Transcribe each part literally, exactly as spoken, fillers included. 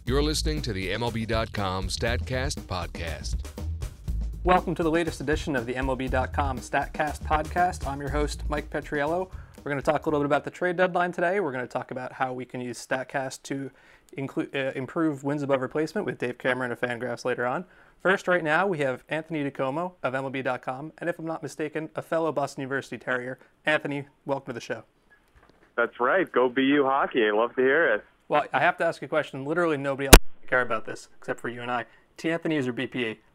You're listening to the M L B dot com StatCast podcast. Welcome to the latest edition of the M L B dot com StatCast podcast. I'm your host, Mike Petriello. We're going to talk a little bit about the trade deadline today. We're going to talk about how we can use StatCast to include, uh, improve wins above replacement with Dave Cameron of Fangraphs later on. First, right now, we have Anthony DiComo of M L B dot com, and if I'm not mistaken, a fellow Boston University Terrier. Anthony, welcome to the show. That's right. Go B U hockey. I love to hear it. Well, I have to ask a question. Literally nobody else care about this except for you and I. T. Anthony's or B P A?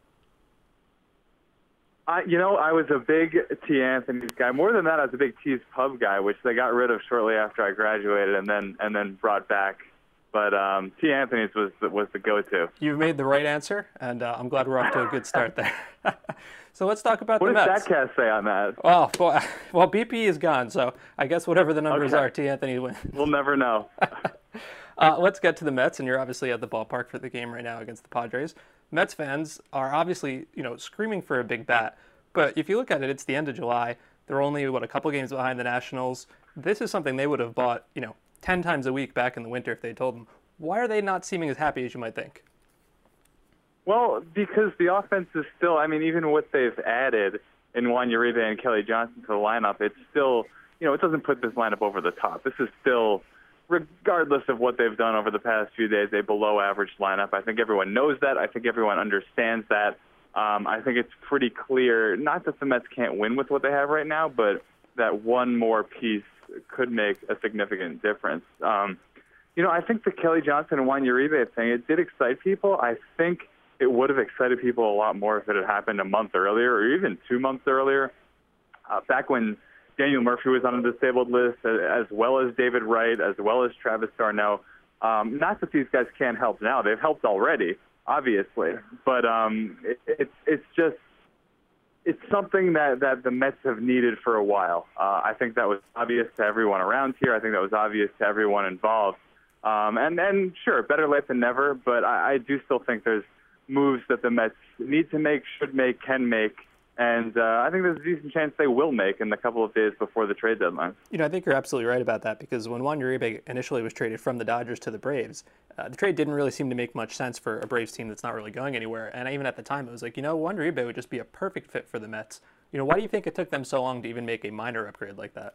I, you know, I was a big T. Anthony's guy. More than that, I was a big T's Pub guy, which they got rid of shortly after I graduated, and then and then brought back. But um, T. Anthony's was was the go-to. You've made the right answer, and uh, I'm glad we're off to a good start there. So let's talk about what the Mets. What does StatCast say on that? Oh, boy. Well, B P is gone, so I guess whatever the numbers okay. are, T. Anthony wins. We'll never know. uh, let's get to the Mets, and you're obviously at the ballpark for the game right now against the Padres. Mets fans are obviously, you know, screaming for a big bat, but if you look at it, it's the end of July. They're only, what, a couple games behind the Nationals. This is something they would have bought, you know, ten times a week back in the winter if they told them. Why are they not seeming as happy as you might think? Well, because the offense is still, I mean, even what they've added in Juan Uribe and Kelly Johnson to the lineup, it's still, you know, it doesn't put this lineup over the top. This is still, regardless of what they've done over the past few days, a below-average lineup. I think everyone knows that. I think everyone understands that. Um, I think it's pretty clear, not that the Mets can't win with what they have right now, but that one more piece could make a significant difference. Um, you know, I think the Kelly Johnson and Juan Uribe thing, it did excite people. I think it would have excited people a lot more if it had happened a month earlier or even two months earlier. Uh, back when Daniel Murphy was on a disabled list, as well as David Wright, as well as Travis d'Arnaud. Um, not that these guys can't help now. They've helped already, obviously. But um, it, it's it's just it's something that, that the Mets have needed for a while. Uh, I think that was obvious to everyone around here. I think that was obvious to everyone involved. Um, and then, sure, better late than never, but I, I do still think there's moves that the Mets need to make, should make, can make, and uh, I think there's a decent chance they will make in the couple of days before the trade deadline. You know, I think you're absolutely right about that, because when Juan Uribe initially was traded from the Dodgers to the Braves, uh, the trade didn't really seem to make much sense for a Braves team that's not really going anywhere, and even at the time it was like, you know, Juan Uribe would just be a perfect fit for the Mets. You know, why do you think it took them so long to even make a minor upgrade like that?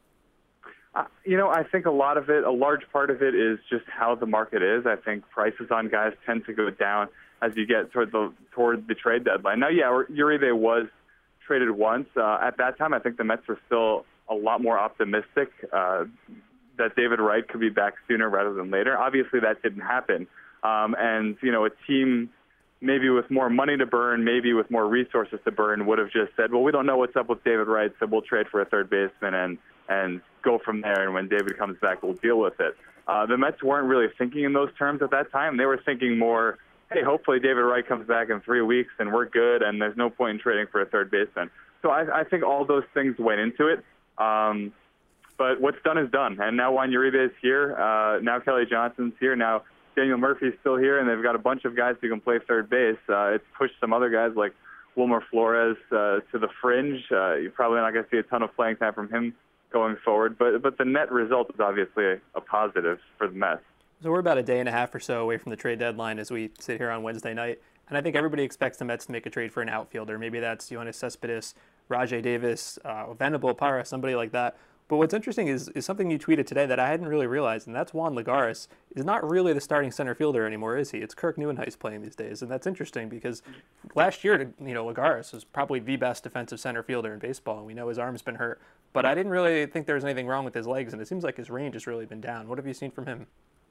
Uh, you know, I think a lot of it, a large part of it is just how the market is. I think prices on guys tend to go down as you get toward the toward the trade deadline. Now, yeah, Uribe was traded once. Uh, at that time, I think the Mets were still a lot more optimistic uh, that David Wright could be back sooner rather than later. Obviously, that didn't happen. Um, and, you know, a team maybe with more money to burn, maybe with more resources to burn, would have just said, well, we don't know what's up with David Wright, so we'll trade for a third baseman and and go from there, and when David comes back, we'll deal with it. Uh, the Mets weren't really thinking in those terms at that time. They were thinking more, hey, hopefully David Wright comes back in three weeks and we're good and there's no point in trading for a third baseman. So I, I think all those things went into it. Um, but what's done is done. And now Juan Uribe is here. Uh, now Kelly Johnson's here. Now Daniel Murphy's still here, and they've got a bunch of guys who can play third base. Uh, it's pushed some other guys like Wilmer Flores uh, to the fringe. Uh, you're probably not going to see a ton of playing time from him going forward, but but the net result is obviously a, a positive for the Mets. So we're about a day and a half or so away from the trade deadline as we sit here on Wednesday night, and I think everybody expects the Mets to make a trade for an outfielder. Maybe that's Yoenis Cespedes, Rajai Davis, uh, Venable Parra, somebody like that. But what's interesting is, is something you tweeted today that I hadn't really realized, and that's Juan Lagares is not really the starting center fielder anymore, is he? It's Kirk Nieuwenhuis playing these days, and that's interesting because last year, you know, Lagares was probably the best defensive center fielder in baseball, and we know his arm's been hurt. But I didn't really think there was anything wrong with his legs, and it seems like his range has really been down. What have you seen from him?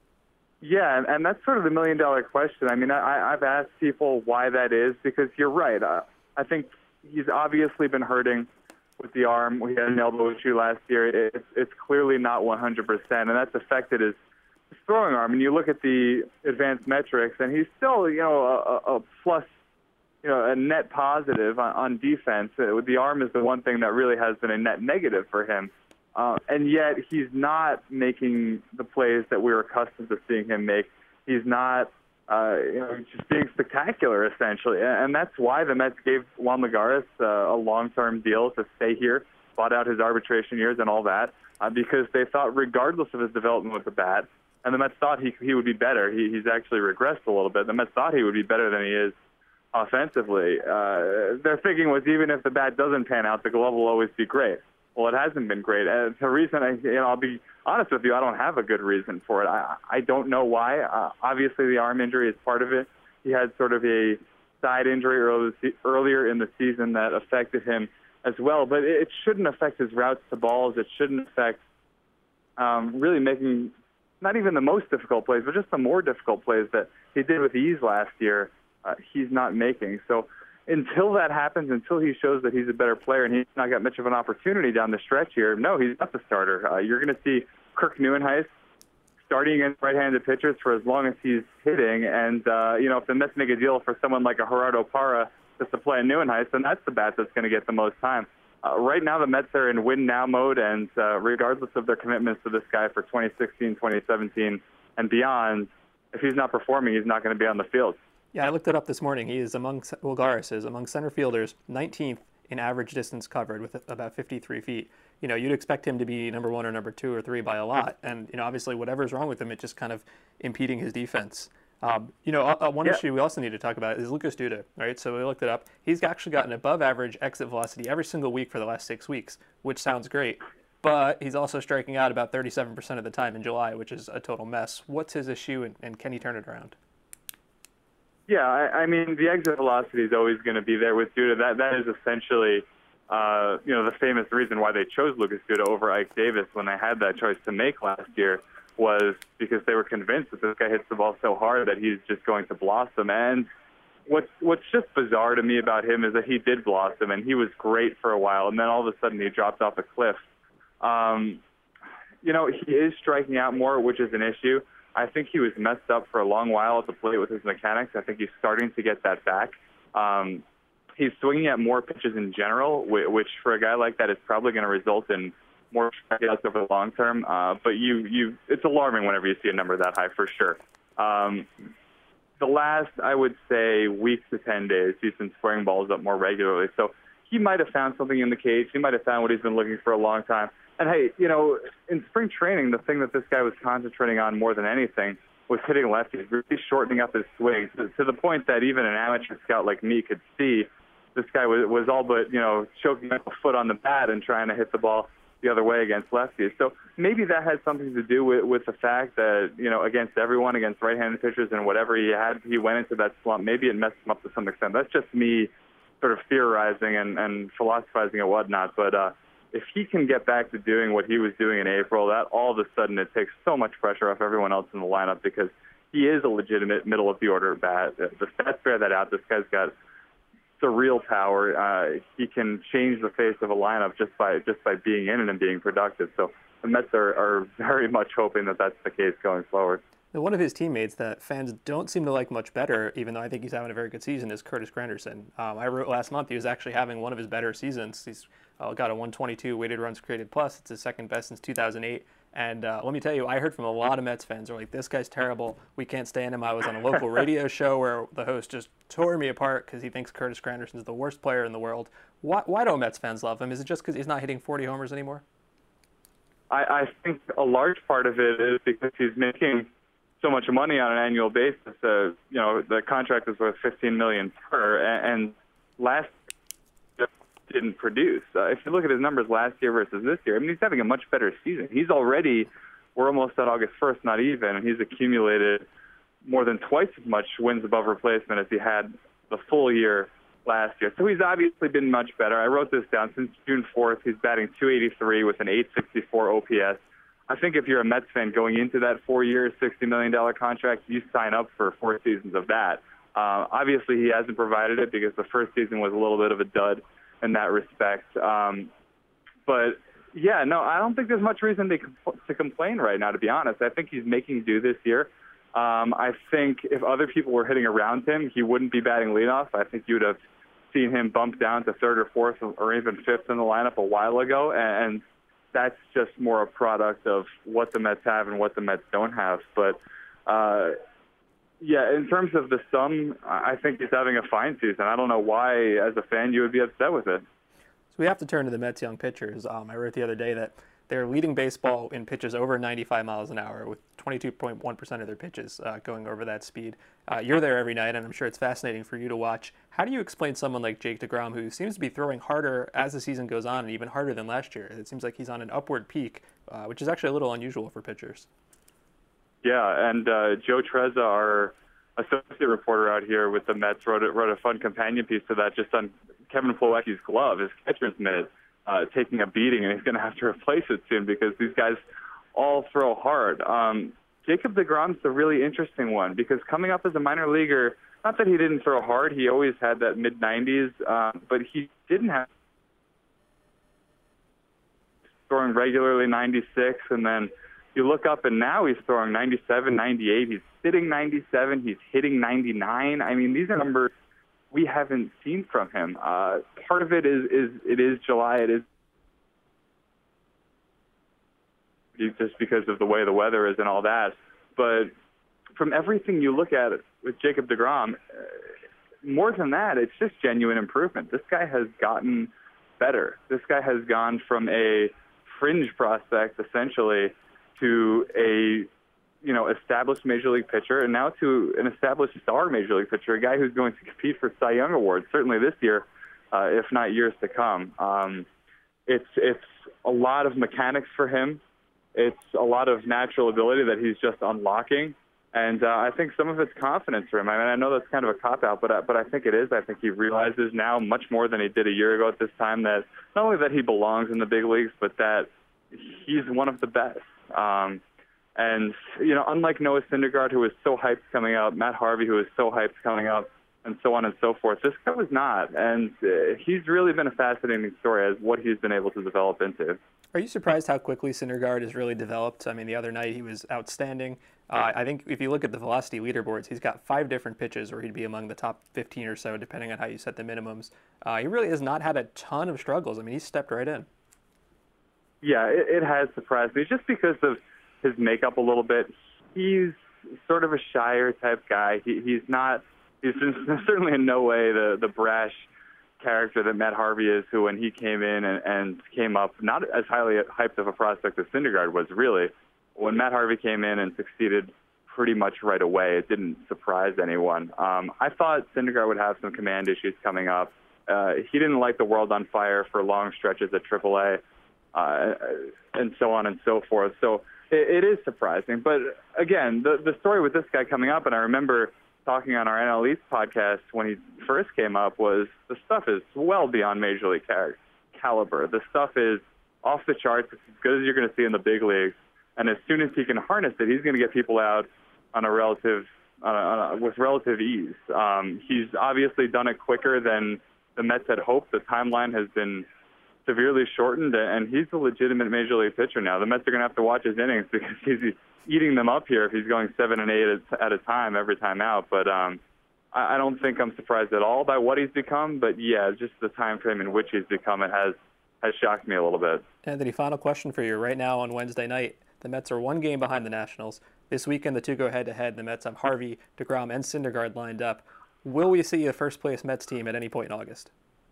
Yeah, and, and that's sort of the million-dollar question. I mean, I, I've asked people why that is, because you're right. Uh, I think he's obviously been hurting with the arm. We had an elbow issue last year. It's, it's clearly not one hundred percent, and that's affected his, his throwing arm. And you look at the advanced metrics, and he's still, you know, a, a plus, you know, a net positive on, on defense. Uh, the arm is the one thing that really has been a net negative for him. Uh, and yet he's not making the plays that we were accustomed to seeing him make. He's not uh, you know, just being spectacular, essentially. And that's why the Mets gave Juan Lagares uh, a long-term deal to stay here, bought out his arbitration years and all that, uh, because they thought regardless of his development with the bat, and the Mets thought he he would be better. He, he's actually regressed a little bit. The Mets thought he would be better than he is offensively. Uh, their thinking was even if the bat doesn't pan out, the glove will always be great. Well, it hasn't been great. Uh, the reason, I, you know, I'll be honest with you, I don't have a good reason for it. I, I don't know why. Uh, obviously, the arm injury is part of it. He had sort of a side injury earlier in the season that affected him as well. But it shouldn't affect his routes to balls. It shouldn't affect um, really making not even the most difficult plays, but just the more difficult plays that he did with ease last year. Uh, he's not making. So until that happens, until he shows that he's a better player and he's not got much of an opportunity down the stretch here, no, he's not the starter. Uh, you're going to see Kirk Nieuwenhuis starting against right-handed pitchers for as long as he's hitting. And, uh, you know, if the Mets make a deal for someone like a Gerardo Parra just to play in Nieuwenhuis, then that's the bat that's going to get the most time. Uh, right now, the Mets are in win-now mode, and uh, regardless of their commitments to this guy for twenty sixteen, twenty seventeen, and beyond, if he's not performing, he's not going to be on the field. Yeah, I looked it up this morning. He is among, Wohlgaris is among center fielders, nineteenth in average distance covered with about fifty-three feet. You know, you'd expect him to be number one or number two or three by a lot. And, you know, obviously whatever's wrong with him, it's just kind of impeding his defense. Um, you know, uh, one yeah. issue we also need to talk about is Lucas Duda, right? So we looked it up. He's actually gotten above average exit velocity every single week for the last six weeks, which sounds great. But he's also striking out about thirty-seven percent of the time in July, which is a total mess. What's his issue, and, and can he turn it around? Yeah, I, I mean, the exit velocity is always going to be there with Duda. That that is essentially, uh, you know, the famous reason why they chose Lucas Duda over Ike Davis when they had that choice to make last year, was because they were convinced that this guy hits the ball so hard that he's just going to blossom. And what's what's just bizarre to me about him is that he did blossom, and he was great for a while, and then all of a sudden he dropped off a cliff. Um, you know, he is striking out more, which is an issue. I think he was messed up for a long while at the plate with his mechanics. I think he's starting to get that back. Um, he's swinging at more pitches in general, which for a guy like that is probably going to result in more strikeouts over the long term. Uh, but you, you, it's alarming whenever you see a number that high, for sure. Um, the last, I would say, week to ten days, he's been squaring balls up more regularly. So he might have found something in the cage. He might have found what he's been looking for a long time. And, hey, you know, in spring training, the thing that this guy was concentrating on more than anything was hitting lefties, really shortening up his swing to, to the point that even an amateur scout like me could see this guy was, was all but, you know, choking up a foot on the bat and trying to hit the ball the other way against lefties. So maybe that has something to do with, with the fact that, you know, against everyone, against right-handed pitchers and whatever he had, he went into that slump. Maybe it messed him up to some extent. That's just me sort of theorizing and, and philosophizing and whatnot. But, uh, if he can get back to doing what he was doing in April, that all of a sudden it takes so much pressure off everyone else in the lineup, because he is a legitimate middle-of-the-order bat. The stats bear that out. This guy's got surreal power. Uh, he can change the face of a lineup just by just by being in it and being productive. So the Mets are, are very much hoping that that's the case going forward. Now, one of his teammates that fans don't seem to like much better, even though I think he's having a very good season, is Curtis Granderson. Um, I wrote last month he was actually having one of his better seasons. He's uh, got a one twenty-two weighted runs created plus. It's his second best since two thousand eight. And uh, let me tell you, I heard from a lot of Mets fans who are like, this guy's terrible. We can't stand him. I was on a local radio show where the host just tore me apart because he thinks Curtis Granderson is the worst player in the world. Why, why don't Mets fans love him? Is it just because he's not hitting forty homers anymore? I, I think a large part of it is because he's making so much money on an annual basis. Uh, you know, the contract is worth fifteen million dollars per, and, and last year didn't produce. Uh, if you look at his numbers last year versus this year, I mean, he's having a much better season. He's already, we're almost at August first, not even, and he's accumulated more than twice as much wins above replacement as he had the full year last year. So he's obviously been much better. I wrote this down. Since June fourth, he's batting two eighty-three with an eight sixty-four O P S. I think if you're a Mets fan going into that four-year, sixty million dollars contract, you sign up for four seasons of that. Uh, obviously, he hasn't provided it because the first season was a little bit of a dud in that respect. Um, but, yeah, no, I don't think there's much reason to, to complain right now, to be honest. I think he's making do this year. Um, I think if other people were hitting around him, he wouldn't be batting leadoff. I think you would have seen him bump down to third or fourth or even fifth in the lineup a while ago, and that's just more a product of what the Mets have and what the Mets don't have. But, uh, yeah, in terms of the sum, I think he's having a fine season. I don't know why, as a fan, you would be upset with it. So we have to turn to the Mets' young pitchers. Um, I wrote the other day that They're leading baseball in pitches over ninety-five miles an hour with twenty-two point one percent of their pitches uh, going over that speed. Uh, you're there every night, and I'm sure it's fascinating for you to watch. How do you explain someone like Jake DeGrom, who seems to be throwing harder as the season goes on and even harder than last year? It seems like he's on an upward peak, uh, which is actually a little unusual for pitchers. Yeah, and uh, Joe Trezza, our associate reporter out here with the Mets, wrote a, wrote a fun companion piece to that just on Kevin Plawecki's glove, his catcher's mitt, uh, taking a beating, and he's going to have to replace it soon because these guys all throw hard. Um, Jacob DeGrom's a really interesting one because coming up as a minor leaguer, not that he didn't throw hard, he always had that mid nineties, uh, but he didn't have throwing regularly ninety-six, and then you look up and now he's throwing ninety-seven, ninety-eight, he's hitting ninety-seven, he's hitting ninety-nine. I mean, these are numbers we haven't seen from him. Uh, part of it is, is it is July, it is just because of the way the weather is and all that. But from everything you look at with Jacob DeGrom, uh, more than that, it's just genuine improvement. This guy has gotten better. This guy has gone from a fringe prospect, essentially, to a you know established major league pitcher, and now to an established star major league pitcher, a guy who's going to compete for Cy Young awards, certainly this year, uh, if not years to come. Um, it's it's a lot of mechanics for him. It's a lot of natural ability that he's just unlocking, and uh, I think some of it's confidence for him. I mean, I know that's kind of a cop-out, but I, but I think it is. I think he realizes now much more than he did a year ago at this time that not only that he belongs in the big leagues, but that he's one of the best. Um, and, you know, unlike Noah Syndergaard, who was so hyped coming up, Matt Harvey, who was so hyped coming up, and so on and so forth, this guy was not. And uh, he's really been a fascinating story as what he's been able to develop into. Are you surprised how quickly Syndergaard has really developed? I mean, the other night he was outstanding. Uh, I think if you look at the velocity leaderboards, he's got five different pitches where he'd be among the top fifteen or so, depending on how you set the minimums. Uh, he really has not had a ton of struggles. I mean, he's stepped right in. Yeah, it, it has surprised me just because of his makeup a little bit. He's sort of a shyer type guy. He, he's not, he's certainly in no way the, the brash character that Matt Harvey is, who when he came in and, and came up, not as highly hyped of a prospect as Syndergaard was really, when Matt Harvey came in and succeeded pretty much right away, it didn't surprise anyone. Um, I thought Syndergaard would have some command issues coming up. Uh, he didn't light the world on fire for long stretches at triple A. Uh, and so on and so forth. So it, it is surprising. But again, the the story with this guy coming up, and I remember talking on our N L East podcast when he first came up, was the stuff is well beyond major league caliber. The stuff is off the charts. It's as good as you're going to see in the big leagues. And as soon as he can harness it, he's going to get people out on a relative on a, on a, with relative ease. Um, he's obviously done it quicker than the Mets had hoped. The timeline has been severely shortened, and he's a legitimate major league pitcher now. The Mets are going to have to watch his innings because he's eating them up here if he's going seven and eight at a time every time out. But um, I don't think I'm surprised at all by what he's become. But yeah, just the time frame in which he's become it has has shocked me a little bit. Anthony, final question for you. Right now on Wednesday night, the Mets are one game behind the Nationals. This weekend, the two go head-to-head. The Mets have Harvey, DeGrom, and Syndergaard lined up. Will we see a first-place Mets team at any point in August?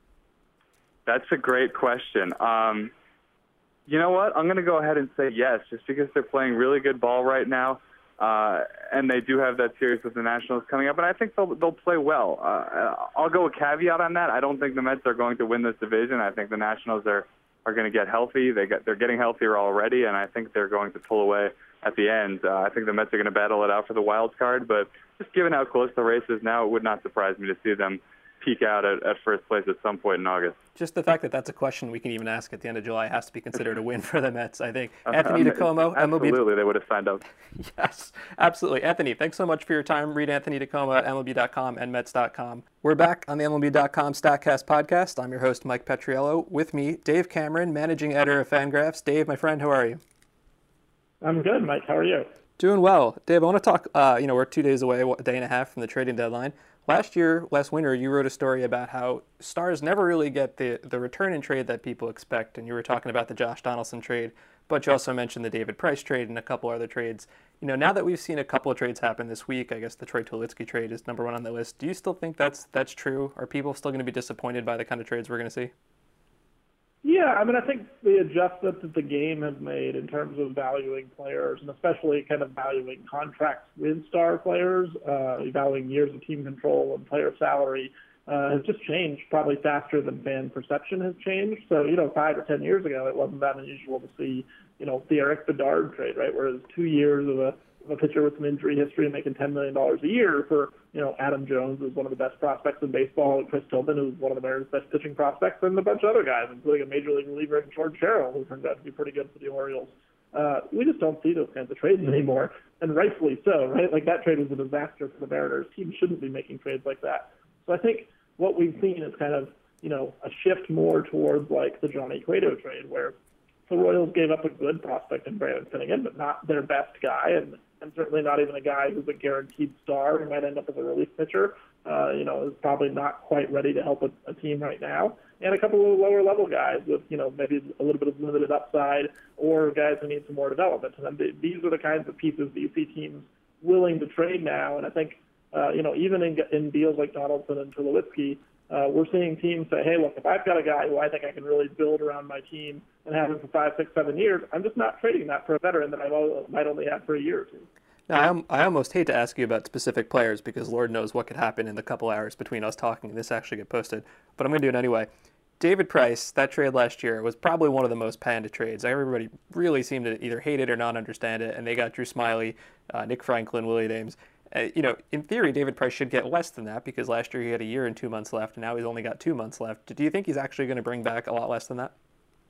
That's a great question. Um, you know what? I'm going to go ahead and say yes, just because they're playing really good ball right now, uh, and they do have that series with the Nationals coming up, and I think they'll they'll play well. Uh, I'll go a caveat on that. I don't think the Mets are going to win this division. I think the Nationals are, are going to get healthy. They get, they're getting healthier already, and I think they're going to pull away at the end. Uh, I think the Mets are going to battle it out for the wild card, but just given how close the race is now, it would not surprise me to see them peak out at, at first place at some point in August. Just the fact that that's a question we can even ask at the end of July has to be considered a win for the Mets, I think. Anthony DeComo, M L B. Absolutely, they would have signed up. Yes, absolutely. Anthony, thanks so much for your time. Read Anthony DeComo at M L B dot com and Mets dot com. We're back on the M L B dot com StatCast podcast. I'm your host, Mike Petriello. With me, Dave Cameron, managing editor of Fangraphs. Dave, my friend, how are you? I'm good, Mike. How are you? Doing well. Dave, I want to talk, uh, you know, we're two days away, a day and a half from the trading deadline. Last year, last winter, you wrote a story about how stars never really get the, the return in trade that people expect, and you were talking about the Josh Donaldson trade, but you also mentioned the David Price trade and a couple other trades. You know, now that we've seen a couple of trades happen this week, I guess the Troy Tulowitzki trade is number one on the list. Do you still think that's that's true? Are people still going to be disappointed by the kind of trades we're going to see? Yeah, I mean, I think the adjustments that the game has made in terms of valuing players, and especially kind of valuing contracts with star players, uh, valuing years of team control and player salary, uh, has just changed probably faster than fan perception has changed. So, you know, five or ten years ago, it wasn't that unusual to see, you know, the Eric Bedard trade, right, where it was two years of a a pitcher with some injury history and making ten million dollars a year for, you know, Adam Jones, who's one of the best prospects in baseball, and Chris Tillman, who's one of the Mariners' best pitching prospects, and a bunch of other guys, including a major league reliever in George Sherrill, who turns out to be pretty good for the Orioles. Uh, we just don't see those kinds of trades anymore, and rightfully so, right? Like, that trade was a disaster for the Mariners. Teams shouldn't be making trades like that. So I think what we've seen is kind of, you know, a shift more towards, like, the Johnny Cueto trade, where the Royals gave up a good prospect in Brandon Finnegan, but not their best guy, and and certainly not even a guy who's a guaranteed star who might end up as a relief pitcher, uh, you know, is probably not quite ready to help a, a team right now. And a couple of lower level guys with, you know, maybe a little bit of limited upside, or guys who need some more development. And then these are the kinds of pieces that you see teams willing to trade now. And I think, uh, you know, even in, in deals like Donaldson and Tulowitzki, Uh, we're seeing teams say, hey, look, if I've got a guy who I think I can really build around my team and have him for five, six, seven years, I'm just not trading that for a veteran that I might only have for a year or two. Now, I, am, I almost hate to ask you about specific players because Lord knows what could happen in the couple hours between us talking and this actually get posted, but I'm going to do it anyway. David Price, that trade last year, was probably one of the most panned trades. Everybody really seemed to either hate it or not understand it, and they got Drew Smyly, uh, Nick Franklin, Willie Dames. Uh, you know, in theory, David Price should get less than that because last year he had a year and two months left, and now he's only got two months left. Do you think he's actually going to bring back a lot less than that?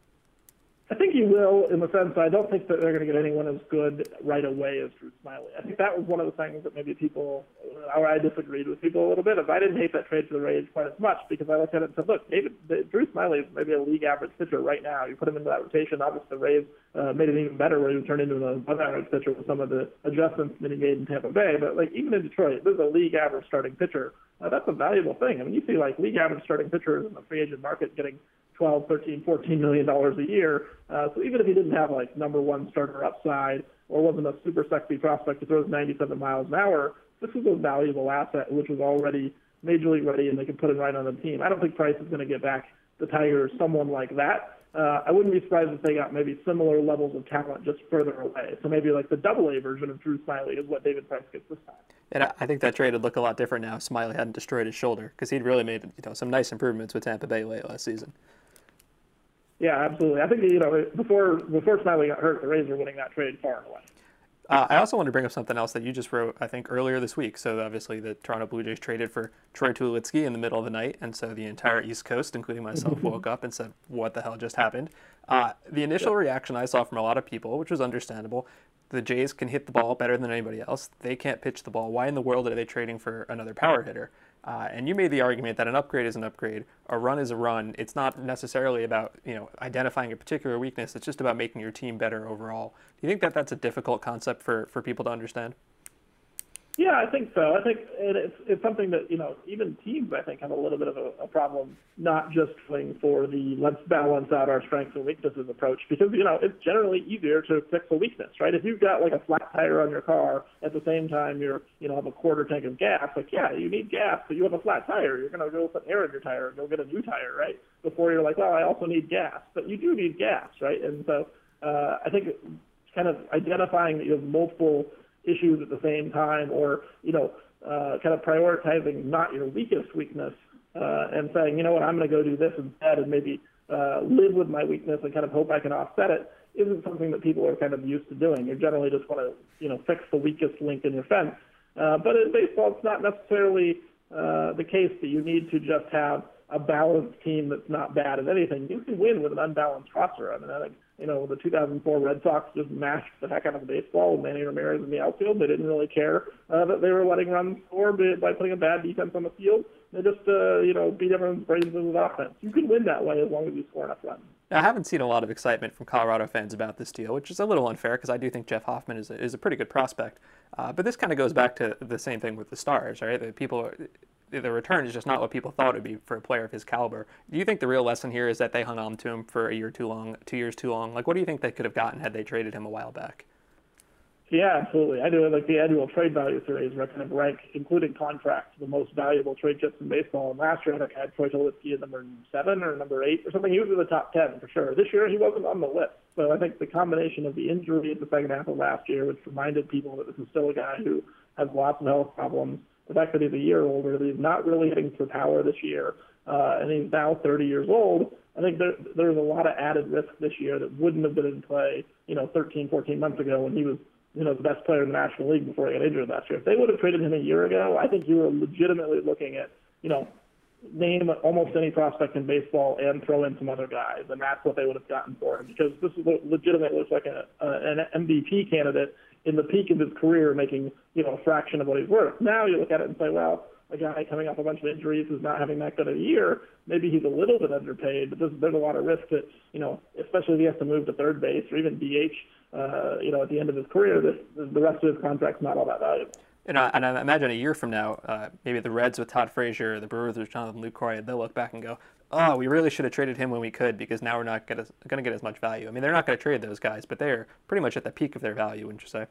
I think he will, in the sense I don't think that they're going to get anyone as good right away as Drew Smyly. I think that was one of the things that maybe people, or I disagreed with people a little bit. Is I didn't hate that trade for the Rays quite as much because I looked at it and said, look, David, Drew Smyly is maybe a league average pitcher right now. You put him into that rotation. Obviously, the Rays uh, made it even better where he turned into an above average pitcher with some of the adjustments that he made in Tampa Bay. But like even in Detroit, this is a league average starting pitcher. Uh, that's a valuable thing. I mean, you see like league average starting pitchers in the free agent market getting twelve, thirteen, fourteen million dollars a year. Uh, so even if he didn't have like number one starter upside or wasn't a super sexy prospect who throws ninety-seven miles an hour, this is a valuable asset which was already major league ready and they can put it right on the team. I don't think Price is going to get back the Tigers someone like that. Uh, I wouldn't be surprised if they got maybe similar levels of talent just further away. So maybe like the double A version of Drew Smyly is what David Price gets this time. And I think that trade would look a lot different now if Smyly hadn't destroyed his shoulder because he'd really made you know some nice improvements with Tampa Bay late last season. Yeah, absolutely. I think, you know, before before Smyly got hurt, the Rays were winning that trade far and away. Uh, I also want to bring up something else that you just wrote, I think, earlier this week. So obviously the Toronto Blue Jays traded for Troy Tulowitzki in the middle of the night, and so the entire East Coast, including myself, woke up and said, what the hell just happened? Uh, the initial reaction I saw from a lot of people, which was understandable, the Jays can hit the ball better than anybody else. They can't pitch the ball. Why in the world are they trading for another power hitter? Uh, and you made the argument that an upgrade is an upgrade, a run is a run. It's not necessarily about you know identifying a particular weakness. It's just about making your team better overall. Do you think that that's a difficult concept for, for people to understand? Yeah, I think so. I think it's it's something that, you know, even teams, I think, have a little bit of a, a problem not just going for the let's balance out our strengths and weaknesses approach because, you know, it's generally easier to fix a weakness, right? If you've got like a flat tire on your car at the same time you're, you know, have a quarter tank of gas, like, yeah, you need gas, but you have a flat tire. You're going to go put air in your tire and go get a new tire, right? Before you're like, well, I also need gas. But you do need gas, right? And so uh, I think kind of identifying that you have multiple issues at the same time, or you know, uh, kind of prioritizing not your weakest weakness uh, and saying, you know what, I'm going to go do this instead, and maybe uh, live with my weakness and kind of hope I can offset it, isn't something that people are kind of used to doing. You generally just want to, you know, fix the weakest link in your fence. Uh, but in baseball, it's not necessarily uh, the case that you need to just have a balanced team that's not bad at anything. You can win with an unbalanced roster. I mean, I think, you know, the two thousand four Red Sox just mashed the heck out of baseball with Manny Ramirez in the outfield. They didn't really care uh, that they were letting runs score by putting a bad defense on the field. They just, uh, you know, beat everyone's brains with offense. You can win that way as long as you score enough runs. Now, I haven't seen a lot of excitement from Colorado fans about this deal, which is a little unfair because I do think Jeff Hoffman is a, is a pretty good prospect. Uh, but this kind of goes back to the same thing with the Stars, right? The people are, the return is just not what people thought it would be for a player of his caliber. Do you think the real lesson here is that they hung on to him for a year too long, two years too long? Like, what do you think they could have gotten had they traded him a while back? Yeah, absolutely. I do like the annual trade value series where I kind of rank, including contracts, the most valuable trade chips in baseball. And last year I think I had Troy Tulowitzki at number seven or number eight or something. He was in the top ten for sure. This year he wasn't on the list. So I think the combination of the injury in the second half of last year, which reminded people that this is still a guy who has lots of health problems, the fact that he's a year older, that he's not really hitting for power this year, uh, and he's now thirty years old, I think there, there's a lot of added risk this year that wouldn't have been in play, you know, thirteen, fourteen months ago when he was, you know, the best player in the National League before he got injured last year. If they would have traded him a year ago, I think you were legitimately looking at, you know, name almost any prospect in baseball and throw in some other guys, and that's what they would have gotten for him, because this is what legitimately looks like a, a, an M V P candidate in the peak of his career, making, you know, a fraction of what he's worth. Now you look at it and say, well, a guy coming off a bunch of injuries who's not having that good of a year, maybe he's a little bit underpaid, but there's, there's a lot of risk that, you know, especially if he has to move to third base or even D H, uh, you know, at the end of his career, this, the rest of his contract's not all that valuable. And I, and I imagine a year from now, uh, maybe the Reds with Todd Frazier, the Brewers with Jonathan Lucroy, they'll look back and go, oh, we really should have traded him when we could, because now we're not going to get as much value. I mean, they're not going to trade those guys, but they're pretty much at the peak of their value, wouldn't you say?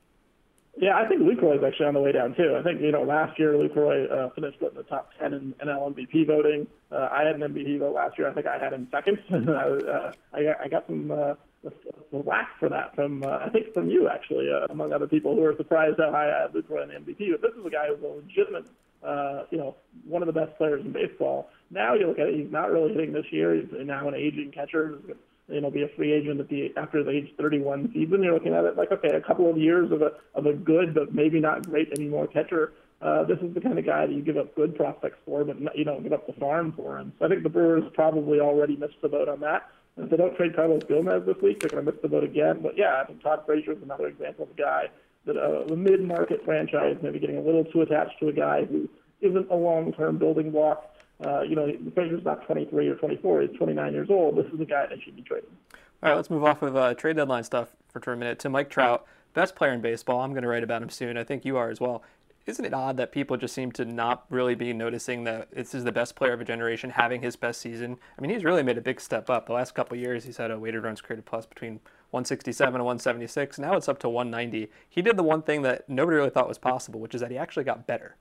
Yeah, I think Lucroy is actually on the way down, too. I think, you know, last year Lucroy uh, finished in the top ten in N L M V P voting. Uh, I had an M V P vote last year. I think I had him second. uh, I, got, I got some uh, whack for that from, uh, I think, from you, actually, uh, among other people who were surprised how high I had Lucroy in the M V P. But this is a guy who's a legitimate, uh, you know, one of the best players in baseball. Now you look at it, he's not really hitting this year. He's now an aging catcher. You know, be a free agent at the after the age thirty-one season. You're looking at it like, okay, a couple of years of a of a good but maybe not great anymore catcher. Uh, this is the kind of guy that you give up good prospects for, but not, you don't give up the farm for him. So I think the Brewers probably already missed the boat on that. And if they don't trade Carlos Gomez this week, they're going to miss the boat again. But yeah, I think Todd Frazier is another example of a guy that uh, a mid-market franchise maybe getting a little too attached to a guy who isn't a long-term building block. Uh, you know, Frazier's not twenty-three or twenty-four. He's twenty-nine years old. This is a guy that should be traded. All right, let's move off of uh, trade deadline stuff for, for a minute to Mike Trout, best player in baseball. I'm going to write about him soon. I think you are as well. Isn't it odd that people just seem to not really be noticing that this is the best player of a generation having his best season? I mean, he's really made a big step up. The last couple of years, he's had a weighted runs created plus between one sixty-seven and one seventy-six. Now it's up to one ninety. He did the one thing that nobody really thought was possible, which is that he actually got better.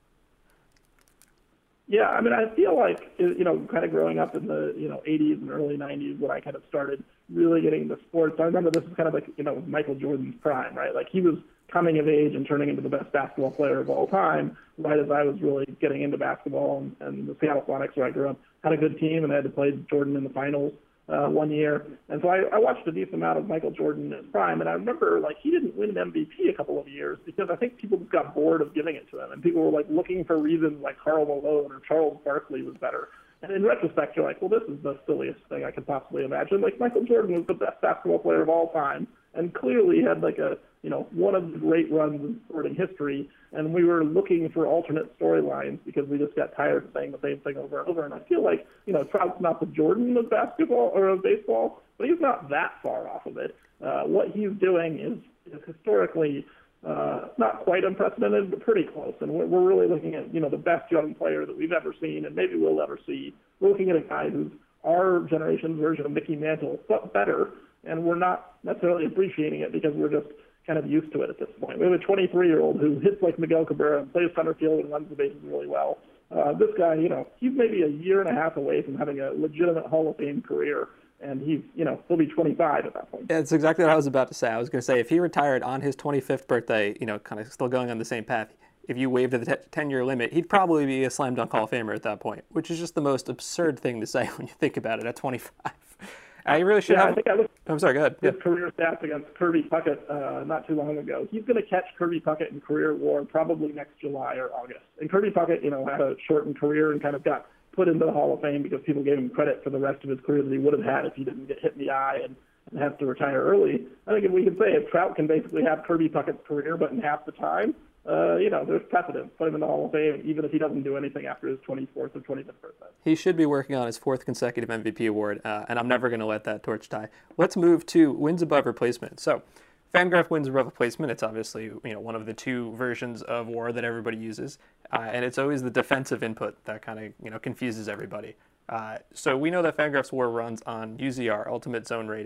Yeah, I mean, I feel like, you know, kind of growing up in the, you know, eighties and early nineties when I kind of started really getting into sports, I remember this was kind of like, you know, Michael Jordan's prime, right? Like he was coming of age and turning into the best basketball player of all time, right as I was really getting into basketball. And, and the Seattle Sonics, where I grew up, had a good team, and I had to play Jordan in the finals uh, one year. And so I, I watched a decent amount of Michael Jordan in his prime, and I remember, like, he didn't win an M V P a couple of years because I think people just got bored of giving it to him, and people were, like, looking for reasons like Karl Malone or Charles Barkley was better. And in retrospect, you're like, well, this is the silliest thing I could possibly imagine. Like, Michael Jordan was the best basketball player of all time, and clearly had, like, a, you know, one of the great runs in sporting history, and we were looking for alternate storylines because we just got tired of saying the same thing over and over. And I feel like, you know, Trout's not the Jordan of basketball or of baseball, but he's not that far off of it. Uh, what he's doing is, is historically uh, not quite unprecedented, but pretty close. And we're, we're really looking at, you know, the best young player that we've ever seen and maybe we'll ever see. We're looking at a guy who's our generation's version of Mickey Mantle, but better, and we're not necessarily appreciating it because we're just kind of used to it at this point. We have a twenty-three-year-old who hits like Miguel Cabrera and plays center field and runs the bases really well. Uh, this guy, you know, he's maybe a year and a half away from having a legitimate Hall of Fame career, and he's, you know, he'll be twenty-five at that point. That's exactly what I was about to say. I was going to say, if he retired on his twenty-fifth birthday, you know, kind of still going on the same path, if you waived the ten-year limit, he'd probably be a slam dunk Hall of Famer at that point, which is just the most absurd thing to say when you think about it at twenty-five. I really should yeah, have. I think I looked I'm sorry, go ahead. His Yeah. career stats against Kirby Puckett uh, not too long ago. He's going to catch Kirby Puckett in career WAR probably next July or August. And Kirby Puckett, you know, had a shortened career and kind of got put into the Hall of Fame because people gave him credit for the rest of his career that he would have had if he didn't get hit in the eye and, and have to retire early. I think if we can say if Trout can basically have Kirby Puckett's career but in half the time, Uh, you know, there's precedent. Put him in the Hall of Fame, even if he doesn't do anything after his twenty-fourth or twenty-fifth birthday. He should be working on his fourth consecutive M V P award, uh, and I'm never going to let that torch die. Let's move to wins above replacement. So, Fangraph wins above replacement. It's obviously, you know, one of the two versions of WAR that everybody uses, uh, and it's always the defensive input that kind of, you know, confuses everybody. Uh, so we know that Fangraph's WAR runs on U Z R, Ultimate Zone Rating,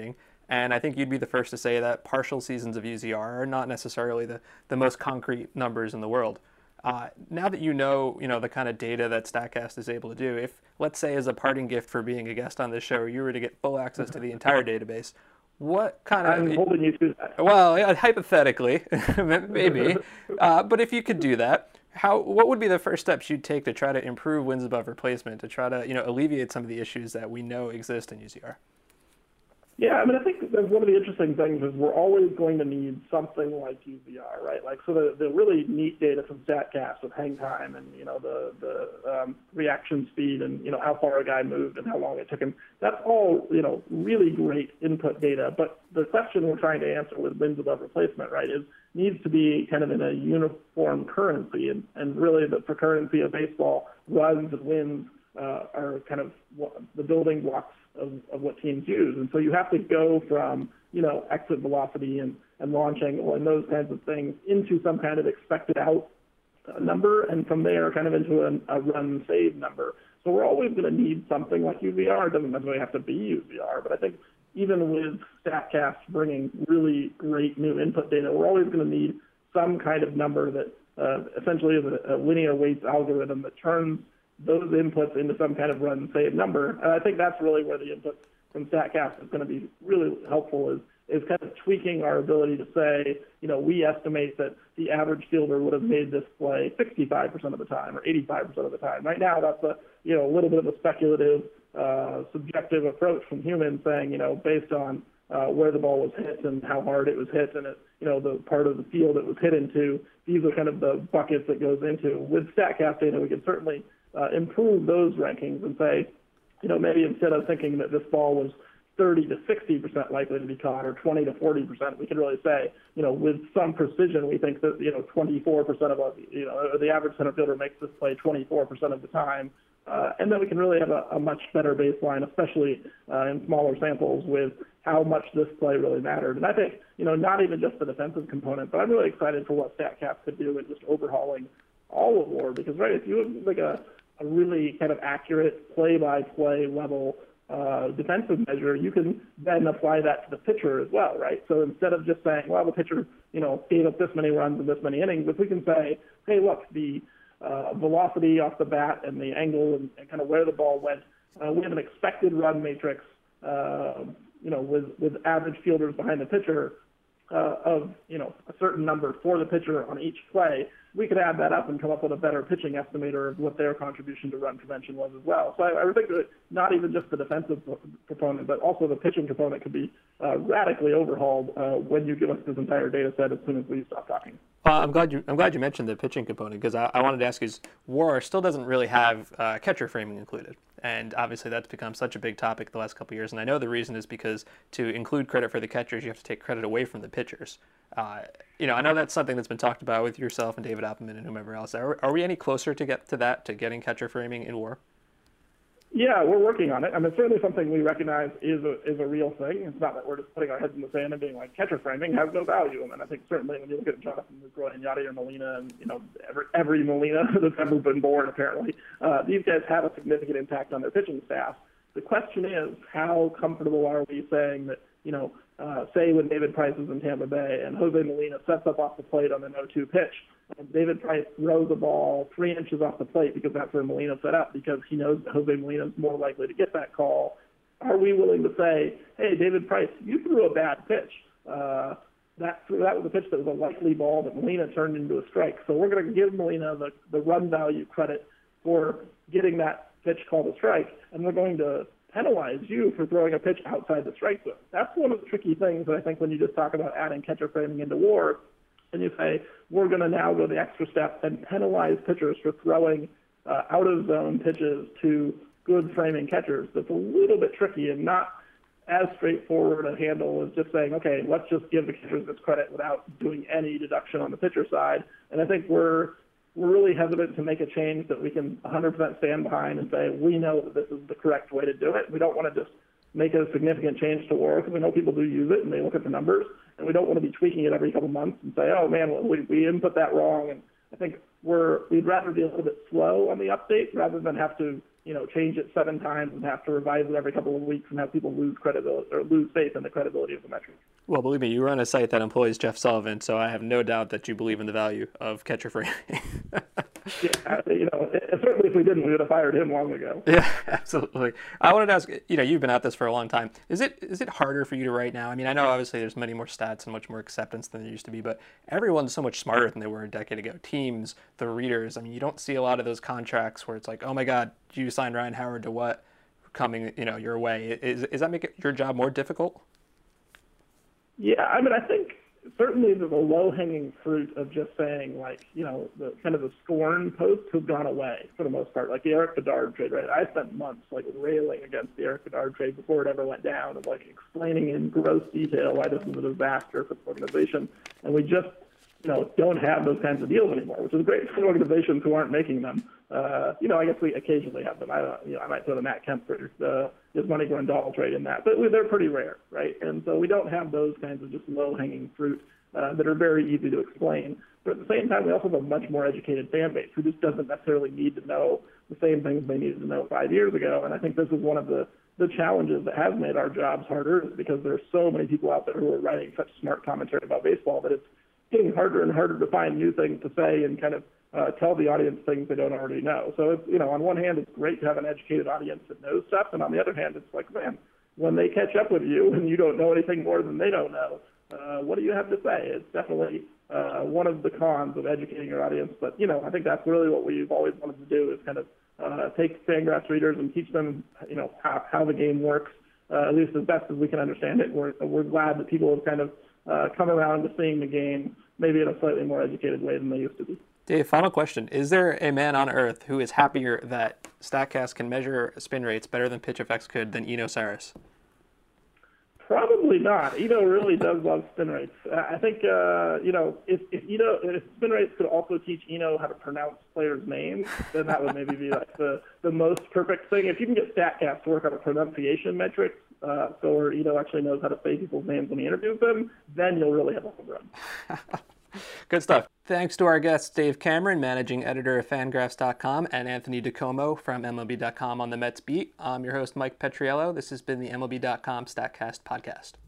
And I think you'd be the first to say that partial seasons of U Z R are not necessarily the, the most concrete numbers in the world. Uh, now that you know, you know, the kind of data that StatCast is able to do, if, let's say, as a parting gift for being a guest on this show, you were to get full access to the entire database, what kind of... I'm holding you to that. Well, yeah, hypothetically, maybe. Uh, but if you could do that, how? What would be the first steps you'd take to try to improve wins above replacement, to try to, you know, alleviate some of the issues that we know exist in U Z R? Yeah, I mean, I think that one of the interesting things is we're always going to need something like U Z R, right? Like, so the, the really neat data from StatCast with hang time and, you know, the, the um, reaction speed and, you know, how far a guy moved and how long it took him, that's all, you know, really great input data. But the question we're trying to answer with wins above replacement, right, is needs to be kind of in a uniform currency. And, and really the, the currency of baseball, runs and wins uh, are kind of the building blocks Of, of what teams use. And so you have to go from, you know, exit velocity and, and launch angle and those kinds of things into some kind of expected out uh, number, and from there kind of into a, a run save number. So we're always going to need something like U Z R. It doesn't necessarily have to be U Z R, but I think even with StatCast bringing really great new input data, we're always going to need some kind of number that uh, essentially is a, a linear weights algorithm that turns those inputs into some kind of run save number. And I think that's really where the input from StatCast is going to be really helpful, is, is kind of tweaking our ability to say, you know, we estimate that the average fielder would have made this play sixty-five percent of the time or eighty-five percent of the time. Right now, that's a, you know, a little bit of a speculative, uh, subjective approach from humans saying, you know, based on uh, where the ball was hit and how hard it was hit and, it, you know, the part of the field it was hit into, these are kind of the buckets it goes into. With StatCast data, we can certainly Uh, improve those rankings and say, you know, maybe instead of thinking that this ball was thirty to sixty percent likely to be caught or twenty to forty percent, we can really say, you know, with some precision, we think that, you know, twenty-four percent of, a, you know, the average center fielder makes this play twenty-four percent of the time. Uh, and then we can really have a, a much better baseline, especially uh, in smaller samples, with how much this play really mattered. And I think, you know, not even just the defensive component, but I'm really excited for what StatCast could do in just overhauling all of WAR, because, right, if you have like a a really kind of accurate play-by-play level uh, defensive measure, you can then apply that to the pitcher as well, right? So instead of just saying, well, the pitcher, you know, gave up this many runs in this many innings, if we can say, hey, look, the uh, velocity off the bat and the angle and, and kind of where the ball went, uh, we have an expected run matrix, uh, you know, with, with average fielders behind the pitcher uh, of, you know, a certain number for the pitcher on each play. We could add that up and come up with a better pitching estimator of what their contribution to run prevention was as well. So I, I think that not even just the defensive component, but also the pitching component could be uh, radically overhauled uh, when you give us this entire data set as soon as we stop talking. Uh, I'm glad you I'm glad you mentioned the pitching component, because I, I wanted to ask you, is WAR still doesn't really have uh, catcher framing included, and obviously that's become such a big topic the last couple of years. And I know the reason is because to include credit for the catchers, you have to take credit away from the pitchers. Uh, you know, I know that's something that's been talked about with yourself and David Opperman and whomever else. Are, are we any closer to get to that, to getting catcher framing in WAR? Yeah, we're working on it. I mean, it's certainly something we recognize is a is a real thing. It's not that we're just putting our heads in the sand and being like, catcher framing has no value. And I think certainly when you look at Jonathan Lucroy and Yadier Molina and, you know, every, every Molina that's ever been born, apparently, uh, these guys have a significant impact on their pitching staff. The question is, how comfortable are we saying that, you know, uh, say when David Price is in Tampa Bay and Jose Molina sets up off the plate on an oh two pitch, and David Price throws the ball three inches off the plate because that's where Molina set up, because he knows that Jose Molina is more likely to get that call. Are we willing to say, hey, David Price, you threw a bad pitch. Uh, that, that was a pitch that was a likely ball that Molina turned into a strike. So we're going to give Molina the, the run value credit for getting that pitch called a strike, and we're going to penalize you for throwing a pitch outside the strike zone. That's one of the tricky things that I think when you just talk about adding catcher framing into WAR, and you say, we're going to now go the extra step and penalize pitchers for throwing uh, out-of-zone pitches to good framing catchers. That's a little bit tricky and not as straightforward a handle as just saying, okay, let's just give the catchers this credit without doing any deduction on the pitcher side. And I think we're we're really hesitant to make a change that we can one hundred percent stand behind and say, we know that this is the correct way to do it. We don't want to just make a significant change to WAR, because we know people do use it and they look at the numbers, and we don't want to be tweaking it every couple months and say, oh man, well, we, we input that wrong and I think we're we'd rather be a little bit slow on the update rather than have to, you know, change it seven times and have to revise it every couple of weeks and have people lose credibility or lose faith in the credibility of the metric. Well, believe me, you run a site that employs Jeff Sullivan, so I have no doubt that you believe in the value of catcher framing. Yeah, you know, certainly if we didn't, we would have fired him long ago. Yeah, absolutely. I wanted to ask, you know, you've been at this for a long time. Is it is it harder for you to write now? I mean, I know obviously there's many more stats and much more acceptance than there used to be, but everyone's so much smarter than they were a decade ago. Teams, the readers. I mean, you don't see a lot of those contracts where it's like, oh my God, you signed Ryan Howard to what? Coming, you know, your way. Is is that make your job more difficult? Yeah, I mean, I think certainly the low-hanging fruit of just saying, like, you know, the kind of the scorn posts have gone away for the most part. Like the Eric Bedard trade, right? I spent months, like, railing against the Eric Bedard trade before it ever went down and, like, explaining in gross detail why this was a disaster for the organization. And we just, you know, don't have those kinds of deals anymore, which is great for organizations who aren't making them. Uh, you know, I guess we occasionally have them. I don't, you know, I might throw the Matt Kemper, the his money Grandal trade in that, but they're pretty rare, right? And so we don't have those kinds of just low-hanging fruit uh, that are very easy to explain. But at the same time, we also have a much more educated fan base who just doesn't necessarily need to know the same things they needed to know five years ago. And I think this is one of the the challenges that has made our jobs harder, is because there's so many people out there who are writing such smart commentary about baseball that it's getting harder and harder to find new things to say and kind of uh, tell the audience things they don't already know. So, it's, you know, on one hand, it's great to have an educated audience that knows stuff, and on the other hand, it's like, man, when they catch up with you and you don't know anything more than they don't know, uh, what do you have to say? It's definitely uh, one of the cons of educating your audience. But, you know, I think that's really what we've always wanted to do, is kind of uh, take Fangraphs readers and teach them, you know, how, how the game works, uh, at least as best as we can understand it. We're, we're glad that people have kind of uh, come around to seeing the game maybe in a slightly more educated way than they used to be. Dave, final question. Is there a man on earth who is happier that StatCast can measure spin rates better than PitchFX could than Eno Saris? Probably not. Eno really does love spin rates. I think, uh, you know, if, if Eno, if spin rates could also teach Eno how to pronounce players' names, then that would maybe be like the, the most perfect thing. If you can get StatCast to work on a pronunciation metric, uh, so where Eno actually knows how to say people's names when he interviews them, then you'll really have a home run. Good stuff. Thanks to our guests, Dave Cameron, managing editor of Fangraphs dot com, and Anthony DiComo from M L B dot com on the Mets beat. I'm your host, Mike Petriello. This has been the M L B dot com StatCast podcast.